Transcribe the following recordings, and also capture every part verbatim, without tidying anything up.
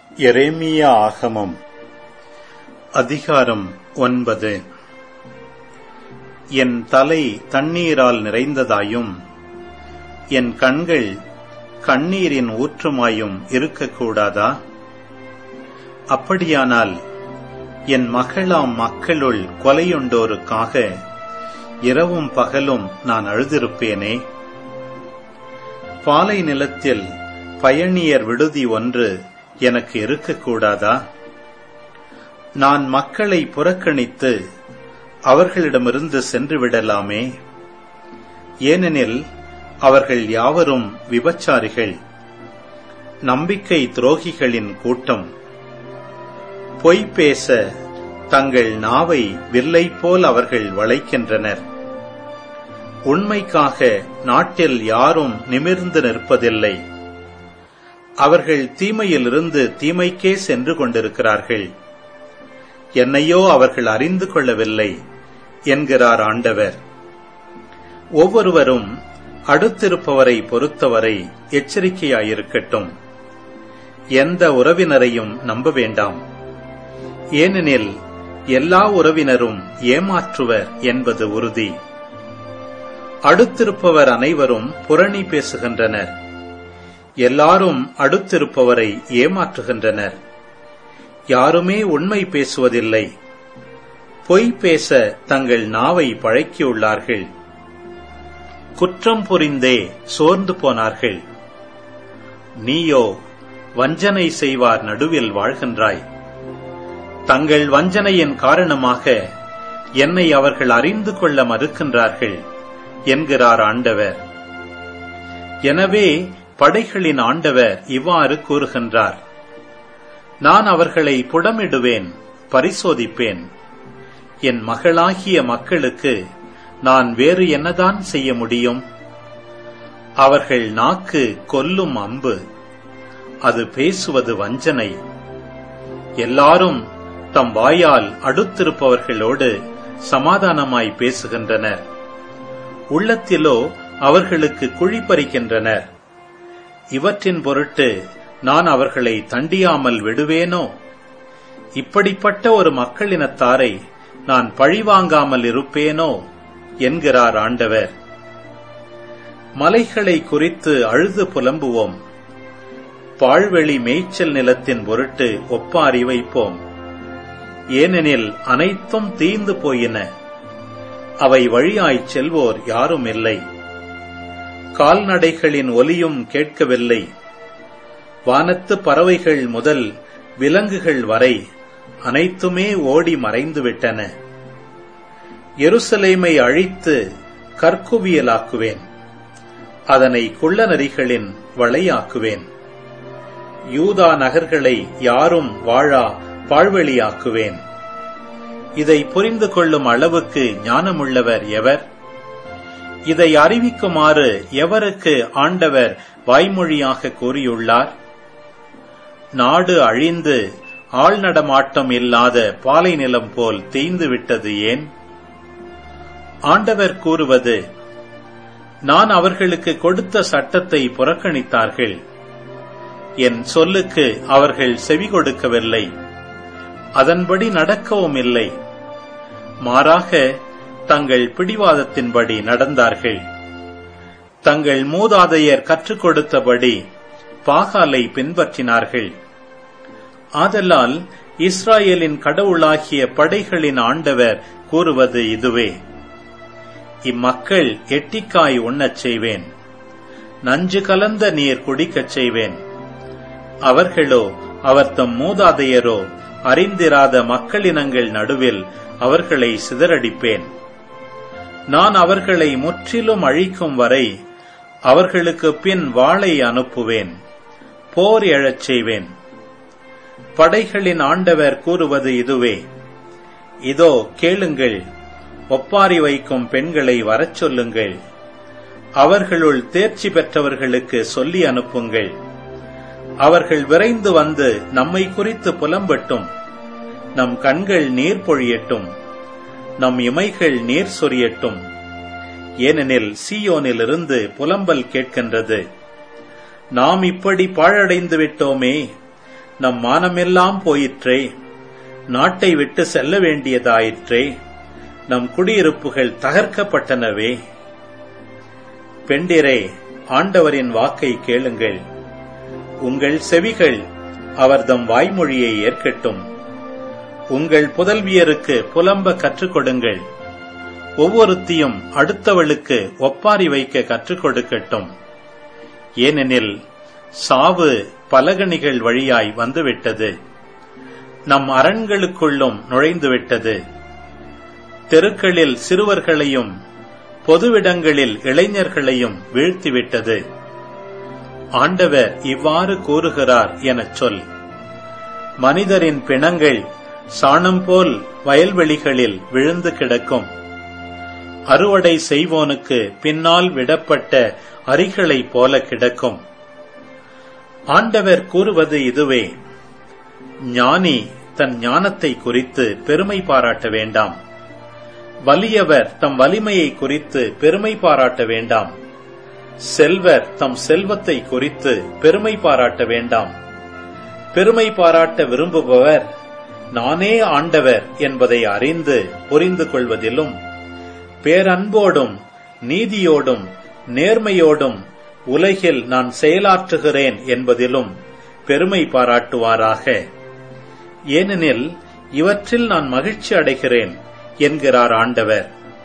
எரேமியா ஆகமம் அதிகாரம் ஒன்பது. என் தலை தண்ணீரால் நிறைந்ததாயும் என் கண்கள் கண்ணீரின் ஊற்றுமாயும் இருக்கக்கூடாதா? அப்படியானால் என் மகளாம் மக்களுள் கொலையுண்டோருக்காக இரவும் பகலும் நான் அழுதிருப்பேனே. பாலை நிலத்தில் பயணியர் விடுதி ஒன்று எனக்கு இருக்கக்கூடாதா? நான் மக்களை புறக்கணித்து அவர்களிடமிருந்து சென்று விடலாமே. ஏனெனில் அவர்கள் யாவரும் விபச்சாரிகள், நம்பிக்கை துரோகிகளின் கூட்டம். பொய் பேச தங்கள் நாவை வில்லை போல் அவர்கள் வளைக்கின்றனர். உண்மைக்காக நாட்டில் யாரும் நிமிர்ந்து நிற்பதில்லை. அவர்கள் தீமையிலிருந்து தீமைக்கே சென்று கொண்டிருக்கிறார்கள். என்னையோ அவர்கள் அறிந்து கொள்ளவில்லை என்கிறார் ஆண்டவர். ஒவ்வொருவரும் அடுத்திருப்பவரை பொறுத்தவரை எச்சரிக்கையாயிருக்கட்டும். எந்த உறவினரையும் நம்ப வேண்டாம். ஏனெனில் எல்லா உறவினரும் ஏமாற்றுவர் என்பது உறுதி. அடுத்திருப்பவர் அனைவரும் புரணி பேசுகின்றனர். எல்லாரும் அடுத்திருப்பவரை ஏமாற்றுகின்றனர். யாருமே உண்மை பேசுவதில்லை. பொய் பேச தங்கள் நாவை பழக்கியுள்ளார்கள். குற்றம் புரிந்தே சோர்ந்து போனார்கள். நீயோ வஞ்சனை செய்வார் நடுவில் வாழ்கின்றாய். தங்கள் வஞ்சனையின் காரணமாக என்னை அவர்கள் அறிந்து கொள்ள மறுக்கின்றார்கள் என்கிறார் ஆண்டவர். எனவே படைகளின் ஆண்டவர் இவ்வாறு கூறுகின்றார்: நான் அவர்களை புடமிடுவேன், பரிசோதிப்பேன். என் மகளாகிய மக்களுக்கு நான் வேறு என்னதான் செய்ய முடியும்? அவர்கள் நாக்கு கொல்லும் அம்பு, அது பேசுவது வஞ்சனை. எல்லாரும் தம் வாயால் அடுத்திருப்பவர்களோடு சமாதானமாய் பேசுகின்றனர். உள்ளத்திலோ அவர்களுக்கு குழி பறிக்கின்றனர். இவற்றின் பொருட்டு நான் அவர்களை தண்டியாமல் விடுவேனோ? இப்படிப்பட்ட ஒரு மக்களினத்தாரை நான் பழிவாங்காமல் இருப்பேனோ என்கிறார் ஆண்டவர். மலைகளை குறித்து அழுது புலம்புவோம். பாழ்வெளி மேய்ச்சல் நிலத்தின் பொருட்டு ஒப்பாரி வைப்போம். ஏனெனில் அனைத்தும் தீர்ந்து போயின. அவை வழியாய்ச் செல்வோர் யாரும் இல்லை. கால்நடைகளின் ஒலியும் கேட்கவில்லை. வானத்து பறவைகள் முதல் விலங்குகள் வரை அனைத்துமே ஓடி மறைந்துவிட்டன. எருசலேமை அழித்து கற்குவியலாக்குவேன். அதனை குள்ளநரிகளின் வளையாக்குவேன். யூதா நகர்களை யாரும் வாழா பாழ்வெளியாக்குவேன். இதை புரிந்து கொள்ளும் அளவுக்கு ஞானமுள்ளவர் எவர்? இதை அறிவிக்குமாறு எவருக்கு ஆண்டவர் வாய்மொழியாக கூறியுள்ளார்? நாடு அழிந்து ஆள் நடமாட்டம் இல்லாத பாலை நிலம் போல் தேய்ந்து விட்டது ஏன்? ஆண்டவர் கூறுவது: நான் அவர்களுக்கு கொடுத்த சட்டத்தை புறக்கணித்தார்கள். என் சொல்லுக்கு அவர்கள் செவி கொடுக்கவில்லை. அதன்படி நடக்கவும் இல்லை. மாறாக தங்கள் பிடிவாதத்தின்படி நடந்தார்கள். தங்கள் மூதாதையர் கற்றுக் கொடுத்தபடி பாகாலை பின்பற்றினார்கள். ஆதலால் இஸ்ராயேலின் கடவுளாகிய படைகளின் ஆண்டவர் கூறுவது இதுவே: இம்மக்கள் எட்டிக்காய் உண்ணச் செய்வேன், நஞ்சு கலந்த நீர் குடிக்கச் செய்வேன். அவர்களோ அவர் தம் மூதாதையரோ அறிந்திராத மக்களினங்கள் நடுவில் அவர்களை சிதறடிப்பேன். நான் அவர்களை முற்றிலும் அழிக்கும் வரை அவர்களுக்கு பின் வாளை அனுப்புவேன், போர் எழச் செய்வேன். படைகளின் ஆண்டவர் கூறுவது இதுவே: இதோ கேளுங்கள், ஒப்பாரி வைக்கும் பெண்களை வரச் சொல்லுங்கள். அவர்களுள் தேர்ச்சி பெற்றவர்களுக்கு சொல்லி அனுப்புங்கள். அவர்கள் விரைந்து வந்து நம்மை குறித்து புலம்பட்டும். நம் கண்கள் நீர் பொழியட்டும், நம் இமைகள் நீர் சொரியட்டும். ஏனெனில் சீயோனிலிருந்து புலம்பல் கேட்கின்றது: நாம் இப்படி பாழடைந்து விட்டோமே, நம் மானமெல்லாம் போயிற்றே, நாட்டை விட்டு செல்ல வேண்டியதாயிற்றே, நம் குடியிருப்புகள் தகர்க்கப்பட்டனவே. பெண்டிரே, ஆண்டவரின் வாக்கை கேளுங்கள். உங்கள் செவிகள் அவர்தம் வாய்மொழியை ஏற்கட்டும். உங்கள் புதல்வியருக்கு புலம்ப கற்றுக் கொடுங்கள். ஒவ்வொருத்தியும் அடுத்தவளுக்கு ஒப்பாரி வைக்க கற்றுக் கொடுக்கட்டும். ஏனெனில் சாவு பலகணிகள் வழியாய் வந்துவிட்டது, நம் அரண்களுக்குள்ளும் நுழைந்துவிட்டது. தெருக்களில் சிறுவர்களையும் பொதுவிடங்களில் இளைஞர்களையும் வீழ்த்திவிட்டது. ஆண்டவர் இவ்வாறு கூறுகிறார் எனச் சொல். மனிதரின் பிணங்கள் சாணம் போல் வயல்வெளிகளில் விழுந்து கிடக்கும். அறுவடை செய்வோனுக்கு பின்னால் விடப்பட்ட அரிகளைப் போல கிடக்கும். ஆண்டவர் கூறுவது இதுவே: ஞானி தன் ஞானத்தை குறித்து பெருமை பாராட்ட வேண்டாம். வலியவர் தம் வலிமையை குறித்து பெருமை பாராட்ட வேண்டாம். செல்வர் தம் செல்வத்தை குறித்து பெருமை பாராட்ட வேண்டாம். பெருமை பாராட்ட விரும்புபவர் நானே ஆண்டவர் என்பதை அறிந்து புரிந்து கொள்வதிலும், பேரன்போடும் நீதியோடும் நேர்மையோடும் உலகில் நான் செயலாற்றுகிறேன் என்பதிலும் பெருமை பாராட்டுவாராக. ஏனெனில் இவற்றில் நான் மகிழ்ச்சி அடைகிறேன் என்கிறார் ஆண்டவர்.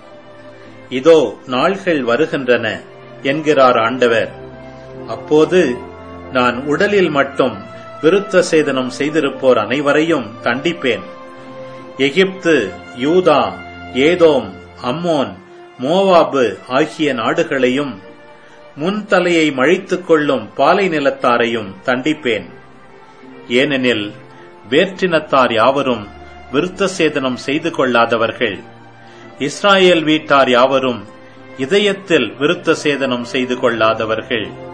இதோ நாள்கள் வருகின்றன என்கிறார் ஆண்டவர். அப்போது நான் உடலில் மட்டும் விருத்த சேதனம் செய்திருப்போர் அனைவரையும் தண்டிப்பேன். எகிப்து, யூதா, ஏதோம், அம்மோன், மோவாபு ஆகிய நாடுகளையும் முன்தலையை மழித்துக் கொள்ளும் பாலை நிலத்தாரையும் தண்டிப்பேன். ஏனெனில் வேற்றினத்தார் யாவரும் விருத்த சேதனம் செய்து கொள்ளாதவர்கள், இஸ்ராயேல் வீட்டார் யாவரும் இதயத்தில் விருத்த சேதனம் செய்து கொள்ளாதவர்கள்.